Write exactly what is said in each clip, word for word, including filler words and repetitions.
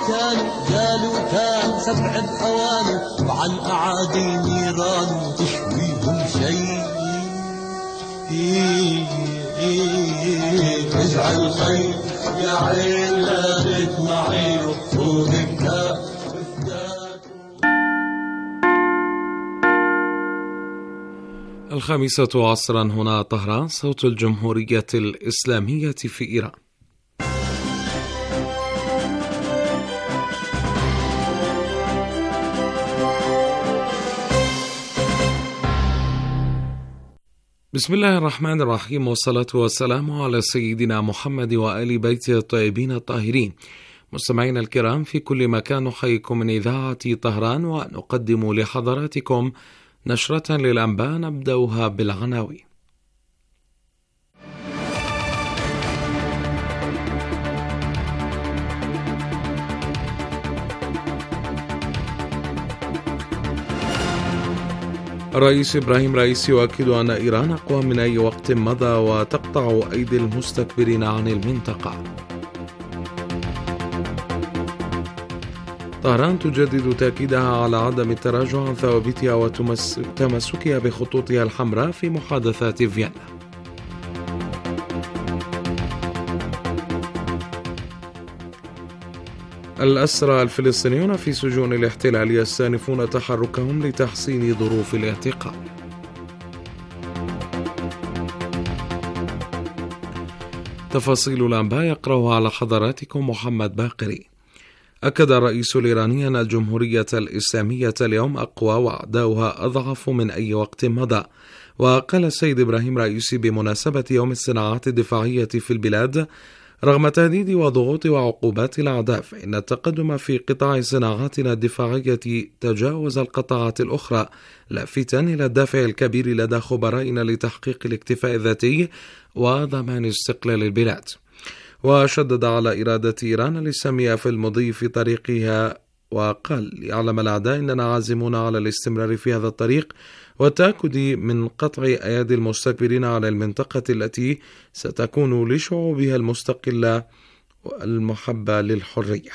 كانوا جالوتا سبع بأواني وعن أعادي نيران تشويهم شيء. اجعل خير يا عين لا تطمعي وفوقك. الخامسة عصرا هنا طهران، صوت الجمهورية الإسلامية في إيران. بسم الله الرحمن الرحيم، والصلاة والسلام على سيدنا محمد وآل بيته الطيبين الطاهرين. مستمعينا الكرام في كل مكان، نحييكم من إذاعة طهران ونقدم لحضراتكم نشرة للأنباء نبدأها بالعناوين. الرئيس إبراهيم رئيسي يؤكد أن إيران أقوى من أي وقت مضى وتقطع أيدي المستكبرين عن المنطقة. طهران تجدد تأكيدها على عدم التراجع عن ثوابتها وتمسكها بخطوطها الحمراء في محادثات فيينا. الأسرى الفلسطينيون في سجون الاحتلال يستأنفون تحركهم لتحسين ظروف الاعتقال. تفاصيل الأنباء يقرأها على حضراتكم محمد باقري. أكد الرئيس الإيراني أن الجمهورية الإسلامية اليوم أقوى وأعداؤها أضعف من أي وقت مضى. وقال السيد إبراهيم رئيسي بمناسبة يوم الصناعات الدفاعية في البلاد: رغم تهديد وضغوط وعقوبات الأعداء، فإن التقدم في قطاع صناعاتنا الدفاعية تجاوز القطاعات الأخرى، لافتا إلى الدافع الكبير لدى خبرائنا لتحقيق الاكتفاء الذاتي وضمان استقلال البلاد. وشدد على إرادة إيران الإسلامية في المضي في طريقها، وقال: يعلم الأعداء أننا عازمون على الاستمرار في هذا الطريق والتأكد من قطع أيدي المستكبرين على المنطقة التي ستكون لشعوبها المستقلة والمحبة للحرية.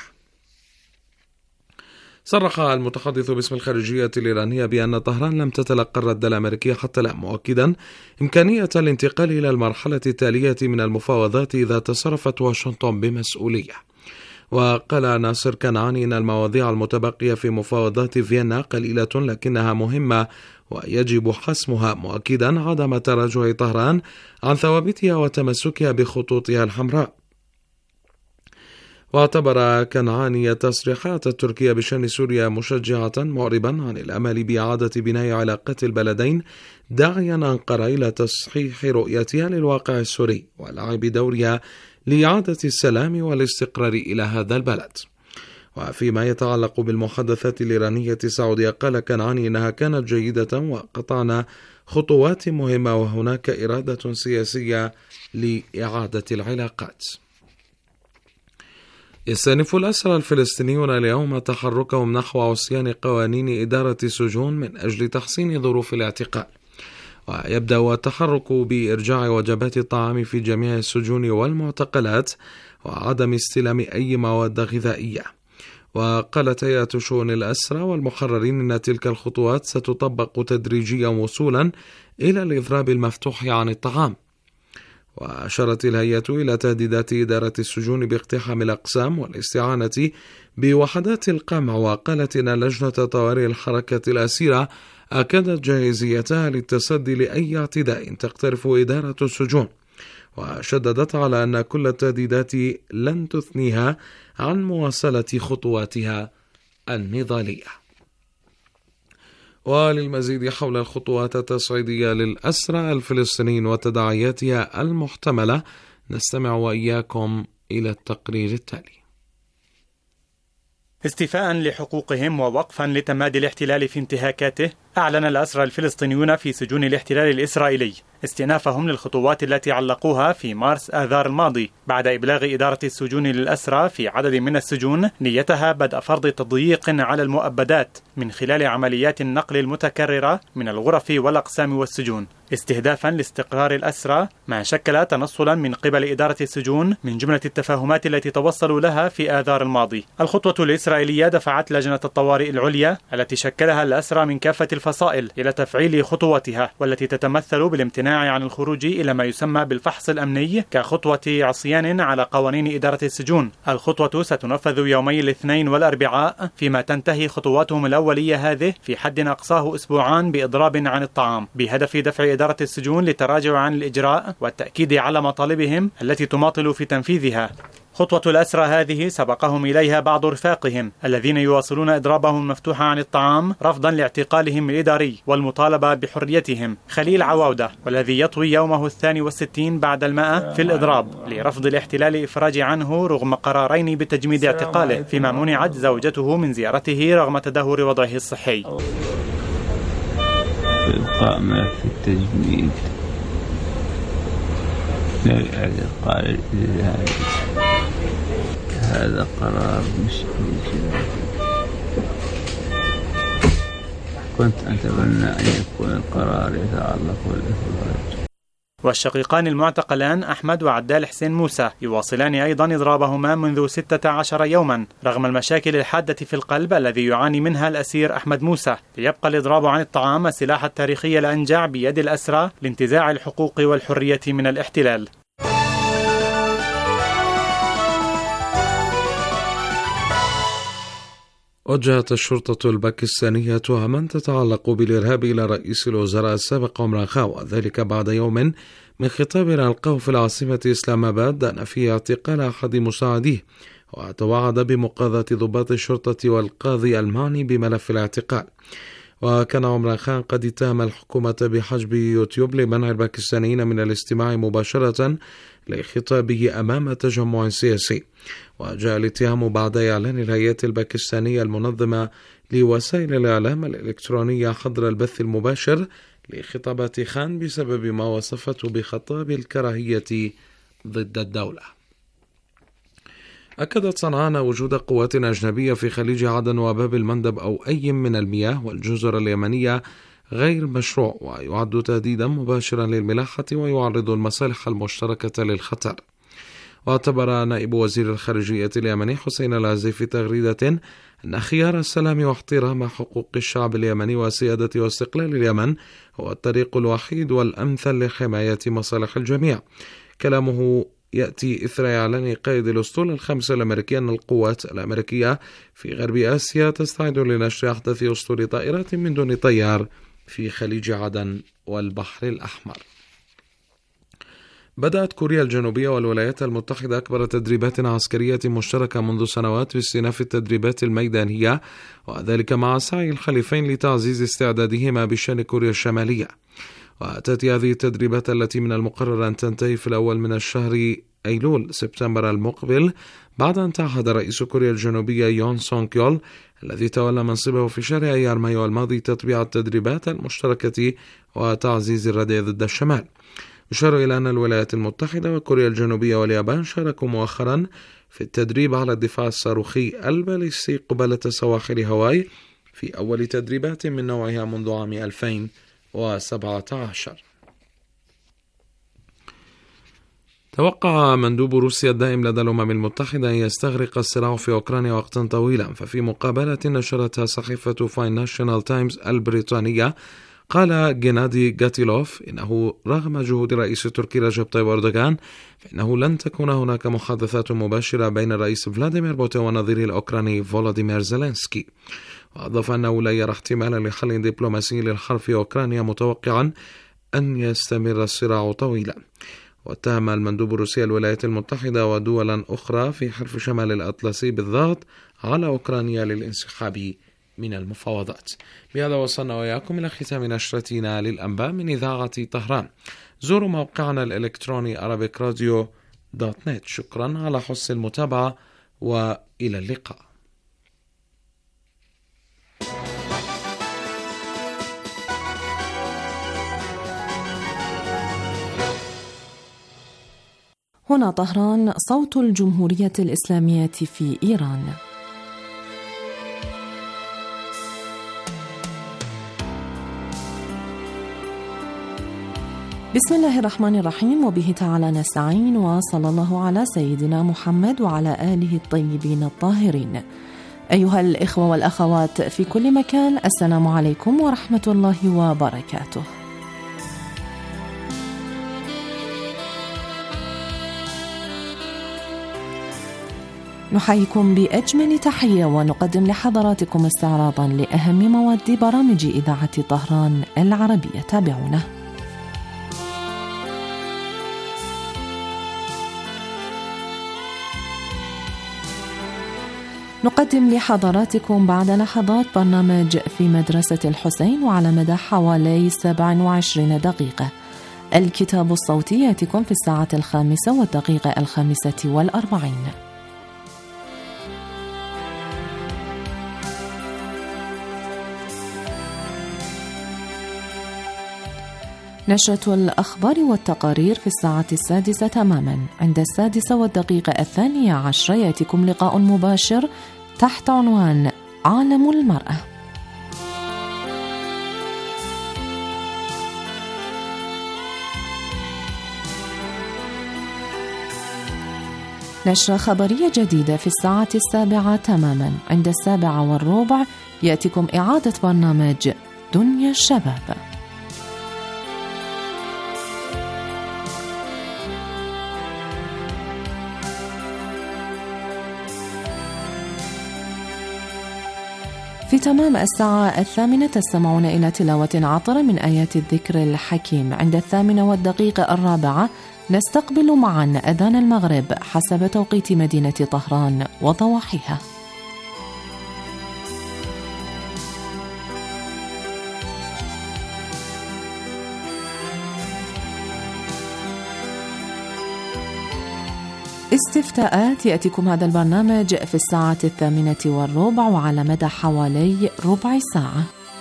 صرح المتحدث باسم الخارجية الإيرانية بأن طهران لم تتلقى الرد الأمريكي حتى الآن، مؤكدا إمكانية الانتقال إلى المرحلة التالية من المفاوضات إذا تصرفت واشنطن بمسؤولية. وقال ناصر كنعاني إن المواضيع المتبقية في مفاوضات فيينا قليلة لكنها مهمة ويجب حسمها، مؤكدا عدم تراجع طهران عن ثوابتها وتمسكها بخطوطها الحمراء. واعتبر كنعاني التصريحات التركية بشأن سوريا مشجعة، معربا عن الأمل بإعادة بناء علاقات البلدين، داعيا أنقرة إلى تصحيح رؤيتها للواقع السوري ولعب دورها لإعادة السلام والاستقرار إلى هذا البلد. وفيما يتعلق بالمحادثات الإيرانية السعودية، قال كنعاني إنها كانت جيدة وقطعنا خطوات مهمة وهناك إرادة سياسية لإعادة العلاقات. يستأنف الأسرى الفلسطينيون اليوم تحركهم نحو عصيان قوانين إدارة السجون من أجل تحسين ظروف الاعتقال. ويبدأ التحرك بإرجاع وجبات الطعام في جميع السجون والمعتقلات وعدم استلام أي مواد غذائية. وقالت هيئة شؤون الأسرى والمحررين أن تلك الخطوات ستطبق تدريجيا وصولا إلى الإضراب المفتوح عن الطعام. وأشارت الهيئة إلى تهديدات إدارة السجون باقتحام الأقسام والاستعانة بوحدات القمع، وقالت إن لجنة طوارئ الحركة الأسيرة أكدت جاهزيتها للتصدي لأي اعتداء تقترف إدارة السجون، وشددت على أن كل التهديدات لن تثنيها عن مواصلة خطواتها النضالية. وللمزيد حول الخطوات التصعيدية للأسرى الفلسطينيين وتداعياتها المحتملة، نستمع وإياكم إلى التقرير التالي. استيفاء لحقوقهم ووقفا لتمادي الاحتلال في انتهاكاته، أعلن الأسرى الفلسطينيون في سجون الاحتلال الإسرائيلي استئنافهم للخطوات التي علقوها في مارس آذار الماضي، بعد إبلاغ إدارة السجون للأسرى في عدد من السجون نيتها بدء فرض تضييق على المؤبدات من خلال عمليات النقل المتكررة من الغرف والأقسام والسجون. استهدافا لاستقرار الأسرى، ما شكل تنصلا من قبل إدارة السجون من جملة التفاهمات التي توصلوا لها في آذار الماضي. الخطوة الإسرائيلية دفعت لجنة الطوارئ العليا التي شكلها الأسرى من كافة الفصائل إلى تفعيل خطوتها، والتي تتمثل بالامتناع عن الخروج إلى ما يسمى بالفحص الأمني كخطوة عصيان على قوانين إدارة السجون. الخطوة ستنفذ يومي الاثنين والأربعاء، فيما تنتهي خطواتهم الأولية هذه في حد أقصاه أسبوعان بإضراب عن الطعام، بهدف دفع إدارة السجون للتراجع عن الإجراء والتأكيد على مطالبهم التي تماطل في تنفيذها. خطوة الأسرى هذه سبقهم إليها بعض رفاقهم الذين يواصلون إضرابهم المفتوح عن الطعام رفضا لاعتقالهم الإداري والمطالبة بحريتهم. خليل عواودة، والذي يطوي يومه الثاني والستين بعد المائة في الإضراب لرفض الاحتلال إفراج عنه رغم قرارين بتجميد اعتقاله، فيما منعت زوجته من زيارته رغم تدهور وضعه الصحي. إبقاء ملف التجميد قال هذا قرار مش ممكن. كنت أتمنى أن يكون القرار يتعلق بالإفراج. والشقيقان المعتقلان أحمد وعدال حسين موسى يواصلان أيضا إضرابهما منذ ستة عشر يوما رغم المشاكل الحادة في القلب الذي يعاني منها الأسير أحمد موسى، ليبقى الإضراب عن الطعام السلاح التاريخي الأنجع بيد الأسرى لانتزاع الحقوق والحرية من الاحتلال. وجهت الشرطة الباكستانية تهما تتعلق بالإرهاب إلى رئيس الوزراء السابق عمران خان، وذلك بعد يوم من خطاب ألقاه في العاصمة إسلام آباد دان فيه اعتقال أحد مساعديه، وتوعد بمقاضاة ضباط الشرطة والقاضي المعني بملف الاعتقال. وكان عمران خان قد اتهم الحكومة بحجب يوتيوب لمنع الباكستانيين من الاستماع مباشرة لخطابه أمام تجمع سياسي، وجاء الاتهام بعد إعلان الهيئة الباكستانية المنظمة لوسائل الإعلام الإلكترونية حظر البث المباشر لخطابات خان بسبب ما وصفته بخطاب الكراهية ضد الدولة. أكدت صنعاء وجود قوات أجنبية في خليج عدن وباب المندب أو أي من المياه والجزر اليمنية غير مشروع، ويعد تهديدا مباشرا للملاحة ويعرض المصالح المشتركة للخطر. واعتبر نائب وزير الخارجية اليمني حسين العزي في تغريدة أن خيار السلام واحترام حقوق الشعب اليمني وسيادة واستقلال اليمن هو الطريق الوحيد والأمثل لحماية مصالح الجميع. كلامه يأتي إثر إعلان قائد الأسطول الخمسة الأمريكي أن القوات الأمريكية في غرب آسيا تستعد لنشر أحدث أسطول طائرات من دون طيار في خليج عدن والبحر الأحمر. بدأت كوريا الجنوبية والولايات المتحدة أكبر تدريبات عسكرية مشتركة منذ سنوات باستئناف التدريبات الميدانية، وذلك مع سعي الخليفين لتعزيز استعدادهما بشأن كوريا الشمالية. وتأتي هذه التدريبات التي من المقرر أن تنتهي في الأول من الشهر أيلول سبتمبر المقبل بعد أن تعهد رئيس كوريا الجنوبية يون سونغ يول الذي تولى منصبه في شهر أيار مايو الماضي تطبيع التدريبات المشتركة وتعزيز الردع ضد الشمال. يشار إلى أن الولايات المتحدة وكوريا الجنوبية واليابان شاركوا مؤخرا في التدريب على الدفاع الصاروخي الباليستي قبالة سواحل هاواي في أول تدريبات من نوعها منذ عام ألفين وسبعة عشر. توقع مندوب روسيا الدائم لدى الأمم المتحدة أن يستغرق الصراع في أوكرانيا وقتا طويلا، ففي مقابلة نشرتها صحيفة فاينانشال تايمز البريطانية قال جينادي غاتيلوف إنه رغم جهود رئيس تركي رجب طيب أردوغان فإنه لن تكون هناك محادثات مباشرة بين الرئيس فلاديمير بوتين ونظيره الأوكراني فولوديمير زيلينسكي. وأضاف أنه لا يرى احتمالا لحل دبلوماسي للحرب في أوكرانيا، متوقعا أن يستمر الصراع طويلا. واتهم المندوب الروسي الولايات المتحدة ودولا أخرى في حلف شمال الأطلسي بالضغط على أوكرانيا للانسحاب من المفاوضات. بهذا وصلنا وإياكم إلى ختام نشرتنا للأنباء من إذاعة طهران. زوروا موقعنا الإلكتروني أرابيك راديو دوت نت. شكرا على حسن المتابعة وإلى اللقاء. هنا طهران، صوت الجمهورية الإسلامية في إيران. بسم الله الرحمن الرحيم، وبه تعالى نستعين، وصلى الله على سيدنا محمد وعلى آله الطيبين الطاهرين. أيها الإخوة والأخوات في كل مكان، السلام عليكم ورحمة الله وبركاته. نحييكم بأجمل تحية ونقدم لحضراتكم استعراضا لأهم مواد برامج إذاعة طهران العربية. تابعونا. نقدم لحضراتكم بعد لحظات برنامج في مدرسة الحسين، وعلى مدى حوالي سبع وعشرين دقيقة الكتاب الصوتي يأتيكم في الساعة الخامسة والدقيقة الخامسة والأربعين. نشرة الأخبار والتقارير في الساعة السادسة تماما. عند السادسة والدقيقة الثانية عشرة يأتيكم لقاء مباشر تحت عنوان عالم المرأة. نشرة خبرية جديدة في الساعة السابعة تماما. عند السابعة والربع يأتيكم إعادة برنامج دنيا الشباب. في تمام الساعة الثامنة تستمعون إلى تلاوة عطرة من آيات الذكر الحكيم. عند الثامنة والدقيقة الرابعة نستقبل معا أذان المغرب حسب توقيت مدينة طهران وضواحيها. استفتاءات يأتيكم هذا البرنامج في الساعة الثامنة والربع وعلى مدى حوالي ربع ساعة.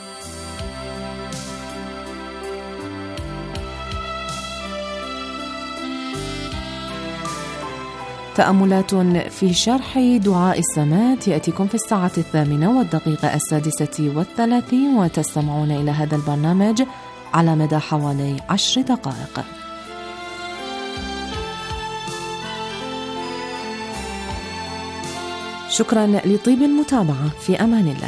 تأملات في شرح دعاء السمات يأتيكم في الساعة الثامنة والدقيقة السادسة والثلاثين، وتستمعون إلى هذا البرنامج على مدى حوالي عشر دقائق. شكرا لطيب المتابعة، في أمان الله.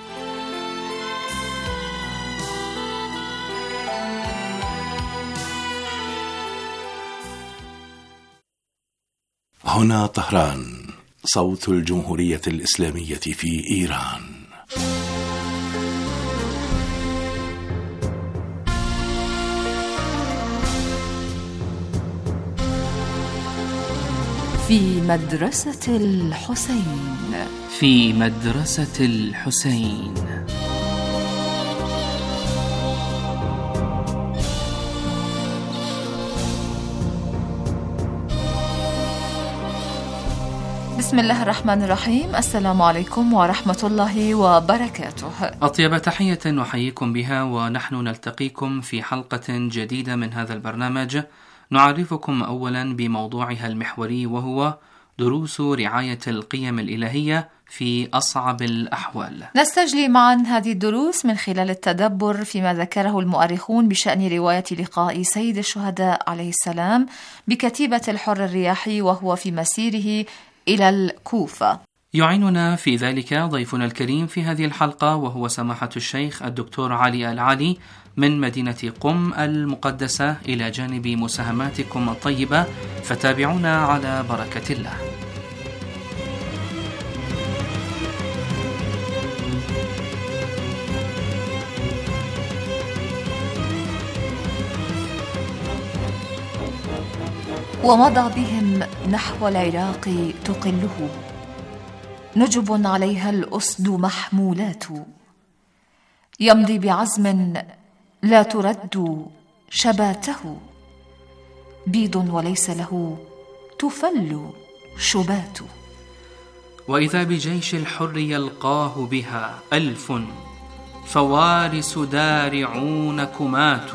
هنا طهران، صوت الجمهورية الإسلامية في إيران. في مدرسة الحسين. في مدرسة الحسين. بسم الله الرحمن الرحيم. السلام عليكم ورحمة الله وبركاته. أطيب تحية نحييكم بها، ونحن نلتقيكم في حلقة جديدة من هذا البرنامج. نعرفكم أولا بموضوعها المحوري، وهو دروس رعاية القيم الإلهية في أصعب الأحوال. نستجلي معا هذه الدروس من خلال التدبر فيما ذكره المؤرخون بشأن رواية لقاء سيد الشهداء عليه السلام بكتيبة الحر الرياحي وهو في مسيره إلى الكوفة. يعيننا في ذلك ضيفنا الكريم في هذه الحلقة، وهو سماحة الشيخ الدكتور علي العالي من مدينة قم المقدسة، إلى جانب مساهماتكم الطيبة، فتابعونا على بركة الله. ومضى بهم نحو العراق تقله، نجب عليها الأسد محمولات، يمضي بعزم لا ترد شباته، بيض وليس له تفل شبات. وإذا بجيش الحر يلقاه بها ألف، فوارس دارعون كمات.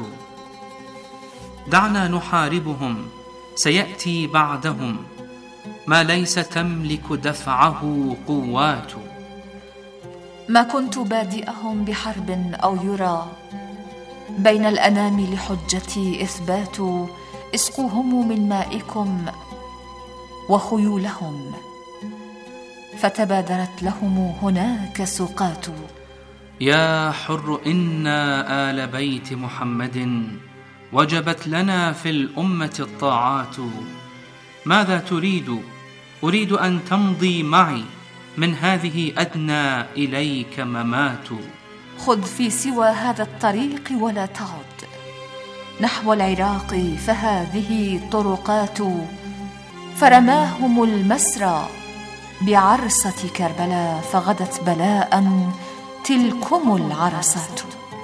دعنا نحاربهم، سيأتي بعدهم ما ليس تملك دفعه قوات. ما كنت بادئهم بحرب أو يرى، بين الأنام لحجتي إثبات، اسقوهم من مائكم وخيولهم، فتبادرت لهم هناك سقات. يا حر إنا آل بيت محمد، وجبت لنا في الأمة الطاعات. ماذا تريد؟ أريد أن تمضي معي، من هذه أدنى إليك ممات. خذ في سوى هذا الطريق ولا تعد نحو العراق، فهذه طرقات. فرماهم المسرى بعرصة كربلاء، فغدت بلاء تلكم العرصات.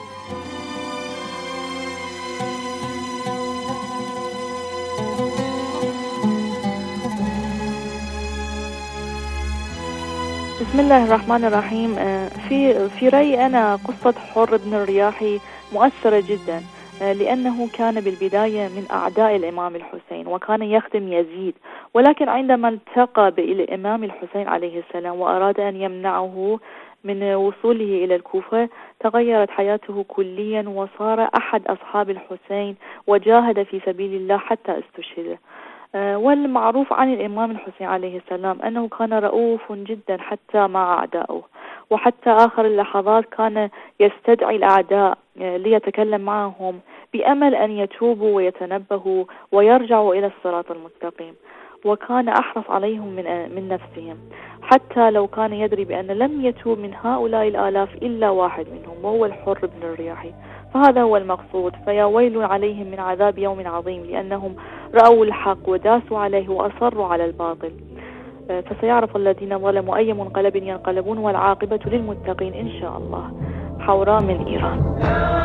بسم الله الرحمن الرحيم. في في رأيي أنا قصة حر بن الرياحي مؤثرة جدا، لأنه كان بالبداية من أعداء الإمام الحسين وكان يخدم يزيد، ولكن عندما التقى بالإمام الحسين عليه السلام وأراد أن يمنعه من وصوله إلى الكوفة، تغيرت حياته كليا وصار أحد أصحاب الحسين وجاهد في سبيل الله حتى استشهد. والمعروف عن الإمام الحسين عليه السلام أنه كان رؤوف جدا حتى مع أعدائه، وحتى آخر اللحظات كان يستدعي الأعداء ليتكلم معهم بأمل أن يتوبوا ويتنبهوا ويرجعوا إلى الصراط المستقيم، وكان أحرص عليهم من من نفسهم، حتى لو كان يدري بأن لم يتوب من هؤلاء الآلاف إلا واحد منهم وهو الحر بن الرياحي. فهذا هو المقصود. فيا ويل عليهم من عذاب يوم عظيم، لأنهم رأوا الحق وداسوا عليه وأصروا على الباطل. فسيعرف الذين ظلموا أي منقلب ينقلبون، والعاقبة للمتقين إن شاء الله. حوراء من إيران.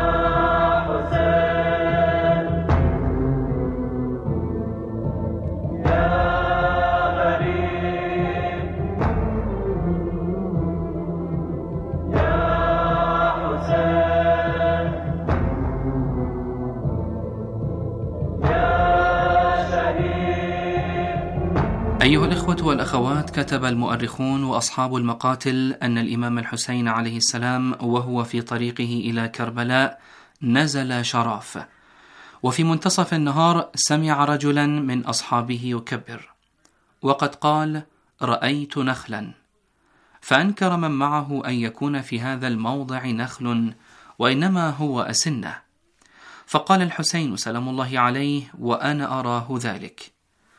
أيها الإخوة والأخوات، كتب المؤرخون وأصحاب المقاتل أن الإمام الحسين عليه السلام وهو في طريقه إلى كربلاء نزل شراف، وفي منتصف النهار سمع رجلا من أصحابه يكبر، وقد قال: رأيت نخلا. فأنكر من معه أن يكون في هذا الموضع نخل، وإنما هو أسنة. فقال الحسين سلام الله عليه: وأنا أراه ذلك.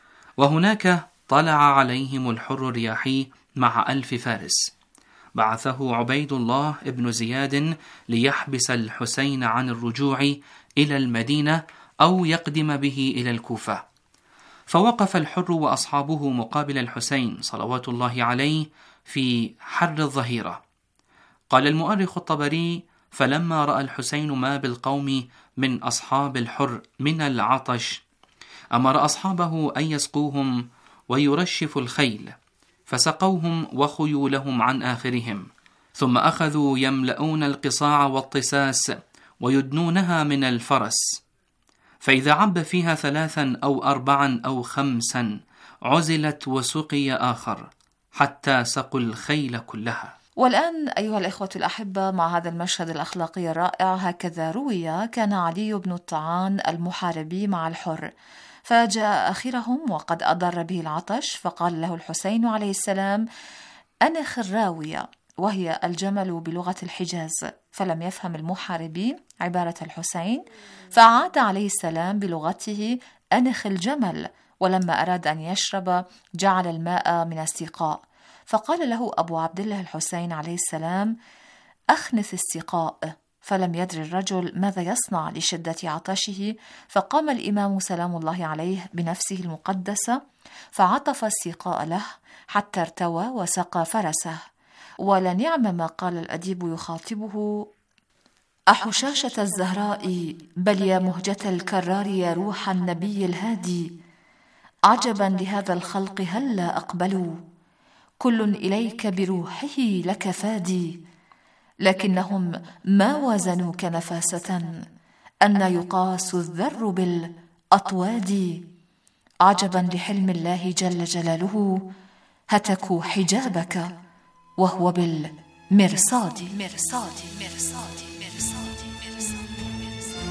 وهناك طلع عليهم الحر الرياحي مع ألف فارس، بعثه عبيد الله ابن زياد ليحبس الحسين عن الرجوع إلى المدينة أو يقدم به إلى الكوفة. فوقف الحر وأصحابه مقابل الحسين صلوات الله عليه في حر الظهيرة. قال المؤرخ الطبري: فلما رأى الحسين ما بالقوم من أصحاب الحر من العطش، أمر أصحابه أن يسقوهم ويرشفوا الخيل، فسقوهم وخيولهم عن آخرهم، ثم أخذوا يملؤون القصاع والطساس ويدنونها من الفرس، فإذا عب فيها ثلاثا أو أربعا أو خمسا عزلت وسقي آخر حتى سقوا الخيل كلها. والآن أيها الإخوة الأحبة، مع هذا المشهد الأخلاقي الرائع، هكذا روي كان علي بن الطعان المحاربي مع الحر، فجاء آخرهم وقد أضر به العطش، فقال له الحسين عليه السلام: أنخ الراوية، وهي الجمل بلغة الحجاز. فلم يفهم المحاربي عبارة الحسين، فعاد عليه السلام بلغته: أنخ الجمل. ولما أراد أن يشرب جعل الماء من السقاء، فقال له أبو عبد الله الحسين عليه السلام: أخنث السقاء. فلم يدر الرجل ماذا يصنع لشدة عطشه، فقام الإمام سلام الله عليه بنفسه المقدسة فعطف السقاء له حتى ارتوى وسقى فرسه. ولنعم ما قال الأديب يخاطبه: أحشاشة الزهراء، بل يا مهجة الكرار، يا روح النبي الهادي، عجبا لهذا الخلق هلا أقبلوا، كل إليك بروحه لك فادي، لكنهم ما وزنوك نفاسة، أن يقاس الذر بالأطواد، عجبا لحلم الله جل جلاله، هتكوا حجابك وهو بالمرصاد. مرصاد مرصاد مرصاد مرصاد.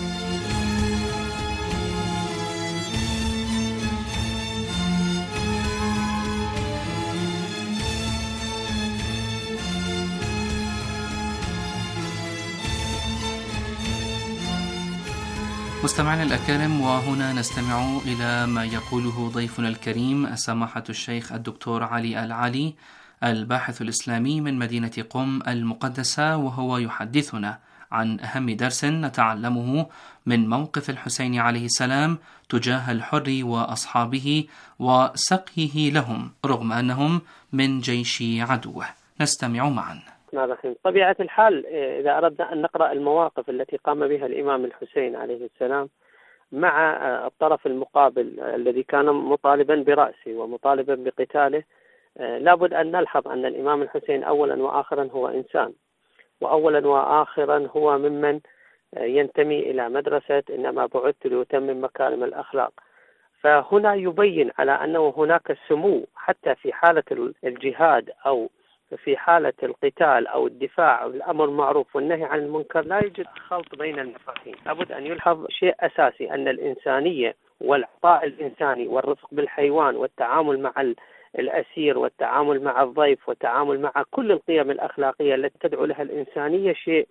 مستمعينا الأكارم، وهنا نستمع إلى ما يقوله ضيفنا الكريم سماحة الشيخ الدكتور علي العالي، الباحث الإسلامي من مدينة قم المقدسة، وهو يحدثنا عن أهم درس نتعلمه من موقف الحسين عليه السلام تجاه الحر وأصحابه وسقيه لهم رغم أنهم من جيش عدوه. نستمع معا. طبيعة الحال إذا أردنا أن نقرأ المواقف التي قام بها الإمام الحسين عليه السلام مع الطرف المقابل الذي كان مطالبا برأسه ومطالبا بقتاله، لابد أن نلحظ أن الإمام الحسين أولا وآخرا هو إنسان، وأولا وآخرا هو ممن ينتمي إلى مدرسة إنما بعثت لأتمم مكارم الأخلاق. فهنا يبين على أنه هناك سمو حتى في حالة الجهاد أو في حالة القتال أو الدفاع أو الأمر معروف والنهي عن المنكر، لا يوجد خلط بين المفاهيم. لابد أن يلحظ شيء أساسي، أن الإنسانية والعطاء الإنساني والرفق بالحيوان والتعامل مع الأسير والتعامل مع الضيف والتعامل مع كل القيم الأخلاقية التي تدعو لها الإنسانية شيء،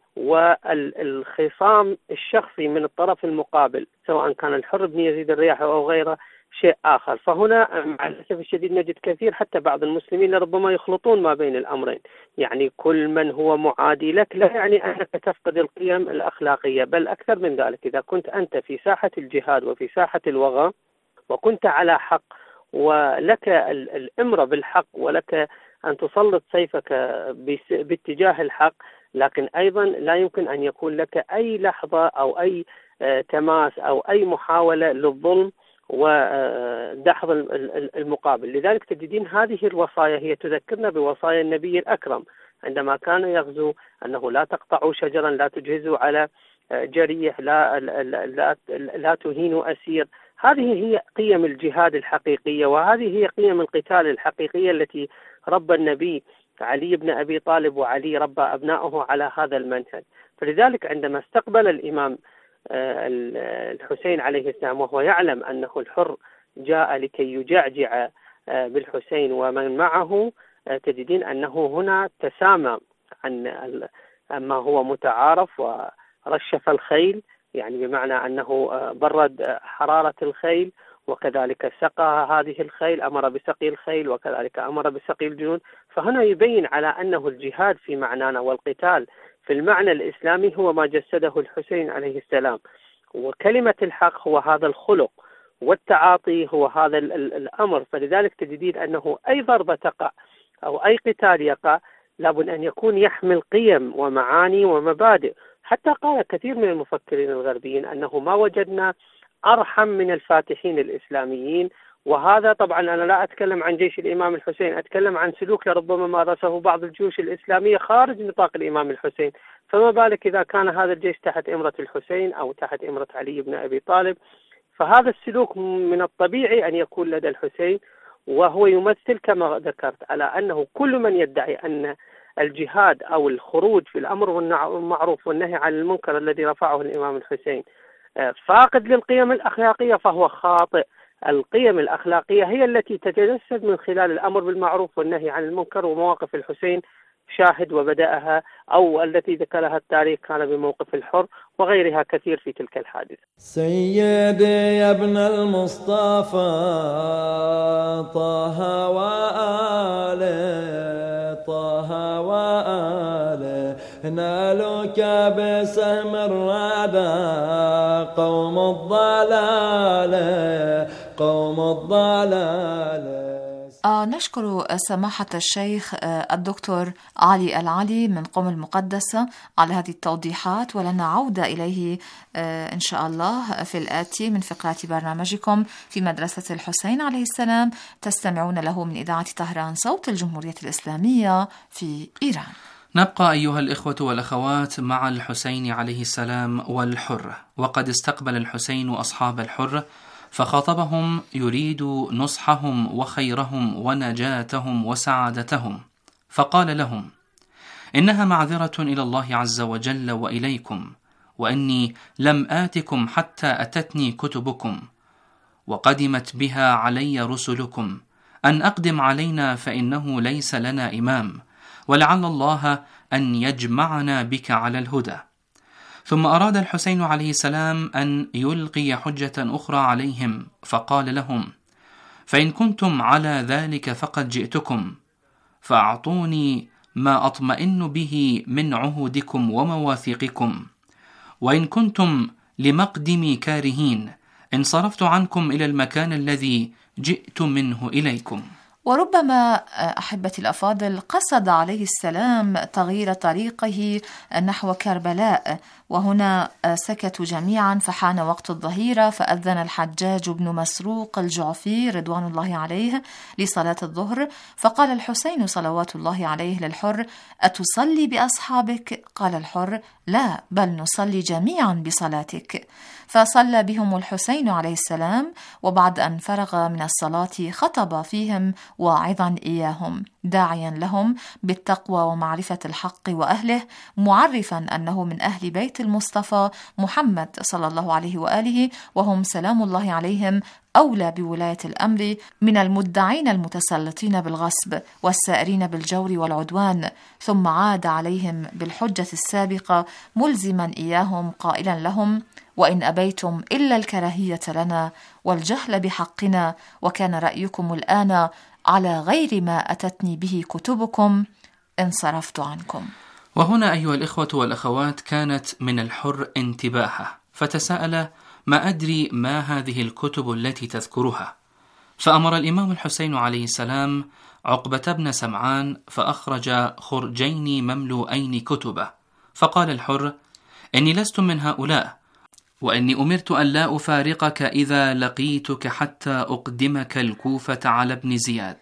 والخصام الشخصي من الطرف المقابل سواء كان الحر بن يزيد الرياحي أو غيره شيء آخر. فهنا مع الأسف الشديد نجد كثير حتى بعض المسلمين ربما يخلطون ما بين الأمرين، يعني كل من هو معادي لك لا يعني أنك تفقد القيم الأخلاقية، بل أكثر من ذلك. إذا كنت أنت في ساحة الجهاد وفي ساحة الوغى وكنت على حق ولك الإمرة بالحق ولك أن تسلط سيفك باتجاه الحق، لكن أيضا لا يمكن أن يكون لك أي لحظة أو أي تماس أو أي محاولة للظلم ودحض المقابل. لذلك تجدين هذه الوصايا هي تذكرنا بوصايا النبي الأكرم عندما كان يغزو، أنه لا تقطعوا شجرا، لا تجهزوا على جريح، لا, لا, لا, لا تهينوا أسير. هذه هي قيم الجهاد الحقيقية، وهذه هي قيم القتال الحقيقية التي ربى النبي علي بن أبي طالب وعلي ربى أبنائه على هذا المنهج. فلذلك عندما استقبل الإمام الحسين عليه السلام وهو يعلم أنه الحر جاء لكي يجعجع بالحسين ومن معه، تجدين أنه هنا تسامى عن ما هو متعارف ورشف الخيل، يعني بمعنى أنه برد حرارة الخيل، وكذلك سقى هذه الخيل، أمر بسقي الخيل، وكذلك أمر بسقي الجنود. فهنا يبين على أنه الجهاد في معنانا والقتال في المعنى الإسلامي هو ما جسده الحسين عليه السلام، وكلمة الحق هو هذا الخلق، والتعاطي هو هذا الأمر. فلذلك تجدين أنه أي ضربة تقع أو أي قتال يقع لابد أن يكون يحمل قيم ومعاني ومبادئ. حتى قال كثير من المفكرين الغربيين أنه ما وجدنا أرحم من الفاتحين الإسلاميين، وهذا طبعا أنا لا أتكلم عن جيش الإمام الحسين، أتكلم عن سلوك ربما مارسه بعض الجيوش الإسلامية خارج نطاق الإمام الحسين، فما بالك إذا كان هذا الجيش تحت إمرة الحسين أو تحت إمرة علي بن أبي طالب. فهذا السلوك من الطبيعي أن يكون لدى الحسين، وهو يمثل كما ذكرت على أنه كل من يدعي أن الجهاد أو الخروج في الأمر والمعروف والنهي عن المنكر الذي رفعه الإمام الحسين فاقد للقيم الأخلاقية فهو خاطئ. القيم الأخلاقية هي التي تتجسد من خلال الأمر بالمعروف والنهي عن المنكر، ومواقف الحسين شاهد وبدأها أو التي ذكرها التاريخ كان بموقف الحر وغيرها كثير في تلك الحادثة. سيدي يا ابن المصطفى طه وآله طه وآله نالك بسهم الردى قوم الضلال قوم الضلال. آه نشكر سماحة الشيخ آه الدكتور علي العالي من قم المقدسة على هذه التوضيحات، ولنا عودة إليه آه إن شاء الله في الآتي من فقرات برنامجكم في مدرسة الحسين عليه السلام، تستمعون له من إذاعة طهران صوت الجمهورية الإسلامية في إيران. نبقى أيها الإخوة والأخوات مع الحسين عليه السلام والحر، وقد استقبل الحسين أصحاب الحر فخاطبهم يريد نصحهم وخيرهم ونجاتهم وسعادتهم، فقال لهم: إنها معذرة إلى الله عز وجل وإليكم، وأني لم آتكم حتى أتتني كتبكم وقدمت بها علي رسلكم، أن أقدم علينا فإنه ليس لنا إمام، ولعل الله أن يجمعنا بك على الهدى. ثم أراد الحسين عليه السلام أن يلقي حجة أخرى عليهم، فقال لهم: فإن كنتم على ذلك فقد جئتكم، فأعطوني ما أطمئن به من عهودكم ومواثيقكم، وإن كنتم لمقدمي كارهين انصرفت عنكم إلى المكان الذي جئت منه إليكم. وربما أحبتي الأفاضل قصد عليه السلام تغيير طريقه نحو كربلاء، وهنا سكتوا جميعا، فحان وقت الظهيرة، فأذن الحجاج بن مسروق الجعفي رضوان الله عليه لصلاة الظهر، فقال الحسين صلوات الله عليه للحر: أتصلي بأصحابك؟ قال الحر: لا، بل نصلي جميعا بصلاتك. فصلى بهم الحسين عليه السلام، وبعد أن فرغ من الصلاة خطب فيهم واعظا إياهم، داعيا لهم بالتقوى ومعرفة الحق وأهله، معرفا أنه من أهل بيت المصطفى محمد صلى الله عليه وآله، وهم سلام الله عليهم أولى بولاية الأمر من المدعين المتسلطين بالغصب والسائرين بالجور والعدوان. ثم عاد عليهم بالحجة السابقة ملزما إياهم قائلا لهم: وإن أبيتم إلا الكراهية لنا والجهل بحقنا، وكان رأيكم الآن على غير ما أتتني به كتبكم، انصرفت عنكم. وهنا أيها الإخوة والأخوات كانت من الحر انتباهه، فتساءل: ما أدري ما هذه الكتب التي تذكرها؟ فأمر الإمام الحسين عليه السلام عقبة بن سمعان فأخرج خرجين مملوئين كتبه، فقال الحر: إني لست من هؤلاء، وإني أمرت أن لا أفارقك إذا لقيتك حتى أقدمك الكوفة على ابن زياد.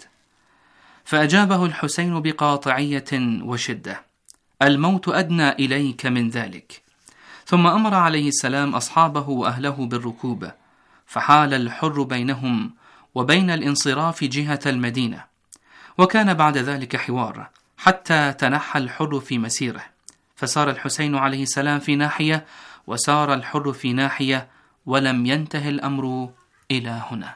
فأجابه الحسين بقاطعية وشدة: الموت أدنى إليك من ذلك. ثم أمر عليه السلام أصحابه وأهله بالركوب، فحال الحر بينهم وبين الانصراف جهة المدينة، وكان بعد ذلك حوار حتى تنحى الحر في مسيره، فسار الحسين عليه السلام في ناحية وسار الحر في ناحية، ولم ينتهي الأمر إلى هنا.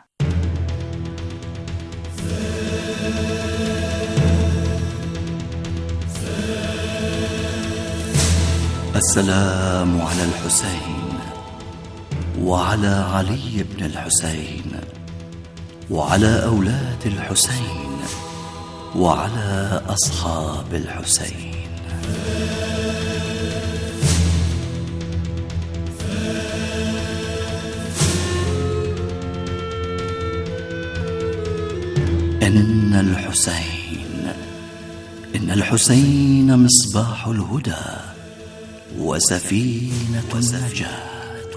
السلام على الحسين وعلى علي بن الحسين وعلى أولاد الحسين وعلى أصحاب الحسين. إن الحسين إن الحسين مصباح الهدى وسفينة النجاة.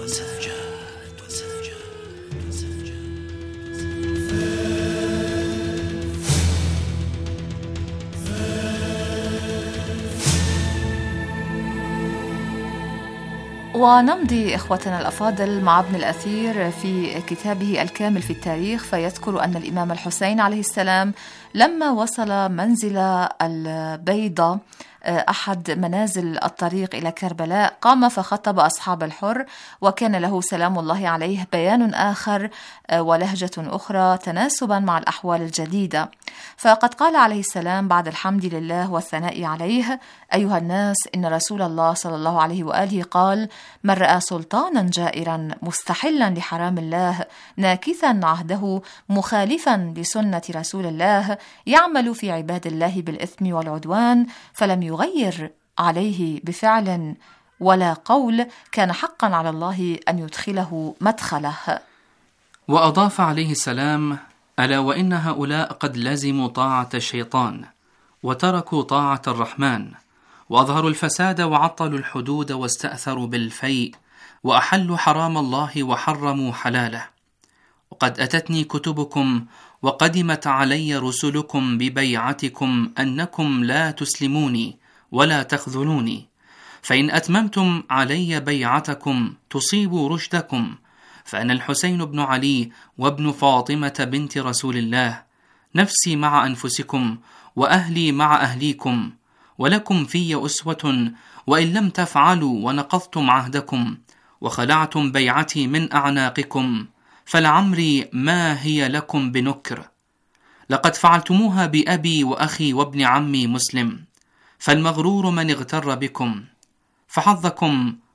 ونمضي إخوتنا الأفاضل مع ابن الأثير في كتابه الكامل في التاريخ، فيذكر أن الإمام الحسين عليه السلام لما وصل منزل البيضة أحد منازل الطريق إلى كربلاء قام فخطب أصحاب الحر، وكان له سلام الله عليه بيان آخر ولهجة أخرى تناسبا مع الأحوال الجديدة. فقد قال عليه السلام بعد الحمد لله والثناء عليه: أيها الناس، إن رسول الله صلى الله عليه وآله قال: من رأى سلطانا جائرا مستحلا لحرام الله ناكثا عهده مخالفا لسنة رسول الله يعمل في عباد الله بالإثم والعدوان فلم يغير عليه بفعل ولا قول، كان حقا على الله أن يدخله مدخله. وأضاف عليه السلام: ألا وإن هؤلاء قد لزموا طاعة الشيطان وتركوا طاعة الرحمن، وأظهروا الفساد وعطلوا الحدود واستأثروا بالفيء، وأحلوا حرام الله وحرموا حلاله. وقد أتتني كتبكم وقدمت علي رسلكم ببيعتكم أنكم لا تسلموني ولا تخذلوني، فإن أتممتم علي بيعتكم تصيبوا رشدكم، فأنا الحسين بن علي وابن فاطمة بنت رسول الله، نفسي مع أنفسكم وأهلي مع أهليكم، ولكم في أسوة، وإن لم تفعلوا ونقضتم عهدكم وخلعتم بيعتي من أعناقكم فلعمري ما هي لكم بنكر. لقد فعلتموها بأبي وأخي وابن عمي مسلم، فالمغرور من اغتر بكم، فحظكم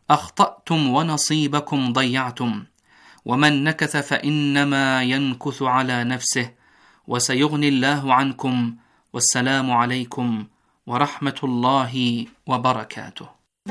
أخطأتم ونصيبكم ضيعتم، ومن نكث فإنما ينكث على نفسه، وسيغني الله عنكم، والسلام عليكم ورحمة الله وبركاته.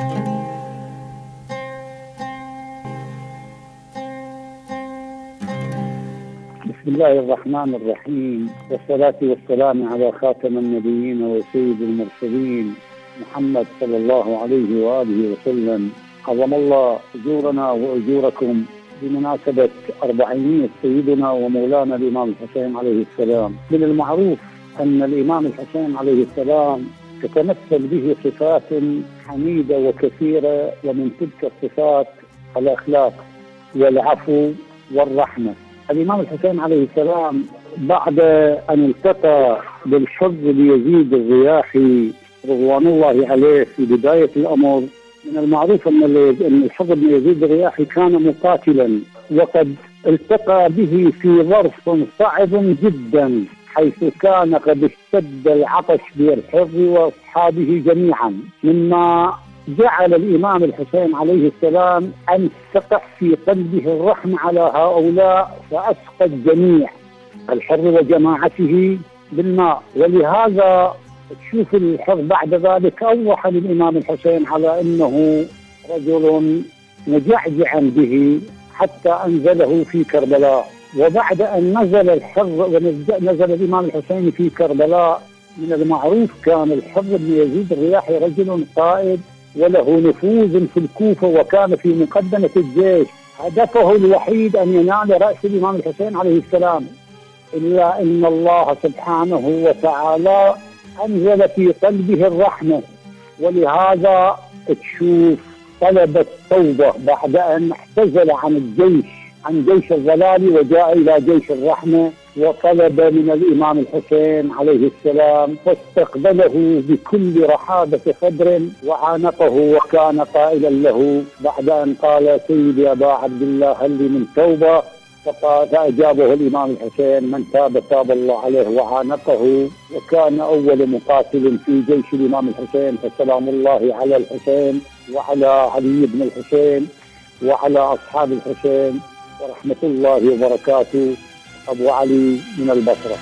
بسم الله الرحمن الرحيم، والصلاة والسلام على خاتم النبيين وسيد المرسلين محمد صلى الله عليه وآله وسلم. عظم الله أجورنا وأجوركم بمناسبة أربعينية سيدنا ومولانا الإمام الحسين عليه السلام. من المعروف أن الإمام الحسين عليه السلام تتمثل به صفات حميدة وكثيرة، ومن تلك الصفات الأخلاق والعفو والرحمة. الإمام الحسين عليه السلام بعد أن التقى بالحر بيزيد الرياحي رضوان الله عليه في بداية الأمر، من المعروف أن الحر بن يزيد الرياحي كان مقاتلا، وقد التقى به في ظرف صعب جدا، حيث كان قد اشتد العطش بالحر وأصحابه جميعا، مما جعل الإمام الحسين عليه السلام أن سقع في قلبه الرحمة على هؤلاء، فأسقى الجميع الحر وجماعته بالماء. ولهذا تشوف الحر بعد ذلك أوضح للإمام الحسين على أنه رجل مجعجعا به، حتى أنزله في كربلاء. وبعد أن نزل الحر ونزل الإمام الحسين في كربلاء، من المعروف كان الحر بن يزيد الرياحي رجل قائد وله نفوذ في الكوفة، وكان في مقدمة الجيش، هدفه الوحيد أن ينال رأس الإمام الحسين عليه السلام، إلا أن الله سبحانه وتعالى أنزل في قلبه الرحمة. ولهذا تشوف طلب التوبة بعد أن اعتزل عن الجيش، عن جيش الضلال، وجاء إلى جيش الرحمة، وطلب من الإمام الحسين عليه السلام، فاستقبله بكل رحابة صدر وعانقه، وكان قائلا له بعد أن قال: سيدي أبا عبد الله هل لي من توبة؟ فأجابه الإمام الحسين: من تاب تاب الله عليه، وعانقه. وكان أول مقاتل في جيش الإمام الحسين، فسلام الله على الحسين وعلى علي بن الحسين وعلى أصحاب الحسين ورحمة الله وبركاته. أبو علي من البصرة.